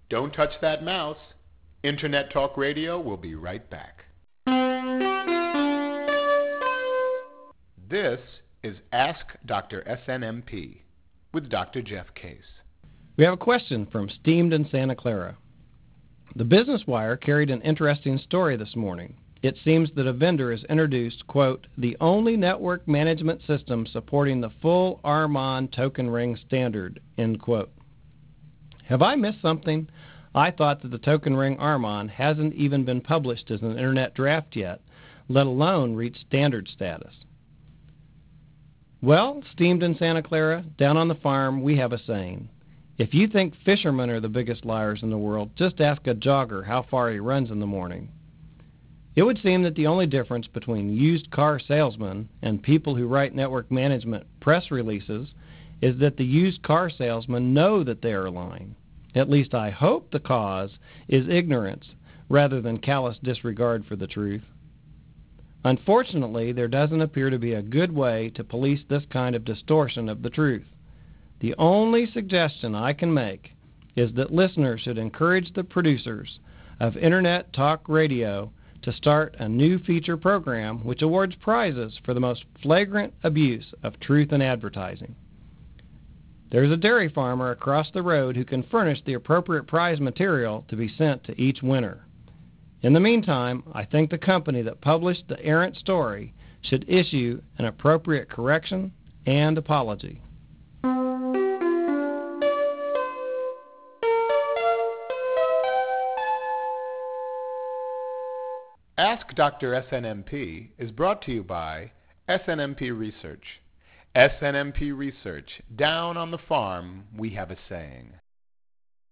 Don't touch that mouse. Internet Talk Radio will be right back. This is Ask Dr. SNMP with Dr. Jeff Case. We have a question from Steamed in Santa Clara. The Business Wire carried an interesting story this morning. It seems that a vendor has introduced, quote, the only network management system supporting the full Armon token ring standard, end quote. Have I missed something? I thought that the token ring Armon hasn't even been published as an internet draft yet, let alone reach standard status. Well, Steamed in Santa Clara, down on the farm, we have a saying. If you think fishermen are the biggest liars in the world, just ask a jogger how far he runs in the morning. It would seem that the only difference between used car salesmen and people who write network management press releases is that the used car salesmen know that they are lying. At least I hope the cause is ignorance rather than callous disregard for the truth. Unfortunately, there doesn't appear to be a good way to police this kind of distortion of the truth. The only suggestion I can make is that listeners should encourage the producers of Internet Talk Radio to start a new feature program which awards prizes for the most flagrant abuse of truth in advertising. There's a dairy farmer across the road who can furnish the appropriate prize material to be sent to each winner. In the meantime, I think the company that published the errant story should issue an appropriate correction and apology. Ask Dr. SNMP is brought to you by SNMP Research. SNMP Research, down on the farm, we have a saying.